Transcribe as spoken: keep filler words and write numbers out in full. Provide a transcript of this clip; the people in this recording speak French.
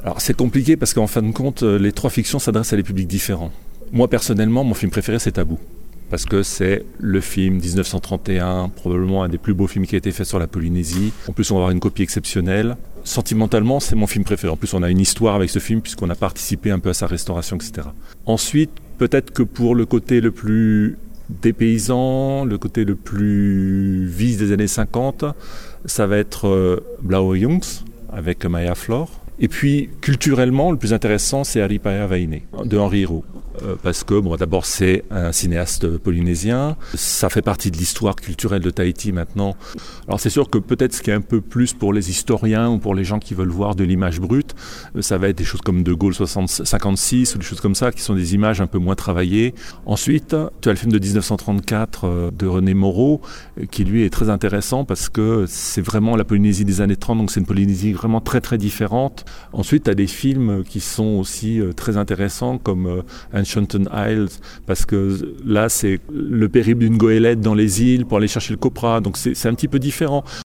Alors c'est compliqué parce qu'en fin de compte, les trois fictions s'adressent à des publics différents. Moi personnellement, mon film préféré c'est Tabou. Parce que c'est le film dix-neuf cent trente et un, probablement un des plus beaux films qui a été fait sur la Polynésie. En plus, on va avoir une copie exceptionnelle. Sentimentalement, c'est mon film préféré. En plus, on a une histoire avec ce film puisqu'on a participé un peu à sa restauration, et cetera. Ensuite, peut-être que pour le côté le plus dépaysant, le côté le plus vis des années cinquante, ça va être euh, Blaue Jungs avec Maya Flor. Et puis, culturellement, le plus intéressant, c'est Aripaya Vaine de Henri Hiraud. Euh, parce que, bon, d'abord, c'est un cinéaste polynésien. Ça fait partie de l'histoire culturelle de Tahiti maintenant. Alors, c'est sûr que peut-être ce qui est un peu plus pour les historiens ou pour les gens qui veulent voir de l'image brute, ça va être des choses comme De Gaulle cinquante-six ou des choses comme ça, qui sont des images un peu moins travaillées. Ensuite, tu as le film de dix-neuf cent trente-quatre euh, de René Moreau, qui lui est très intéressant parce que c'est vraiment la Polynésie des années trente, donc c'est une Polynésie vraiment très très différente. Ensuite, tu as des films qui sont aussi euh, très intéressants comme euh, Enchanted Isles, parce que là, c'est le périple d'une goélette dans les îles pour aller chercher le copra, donc c'est, c'est un petit peu différent.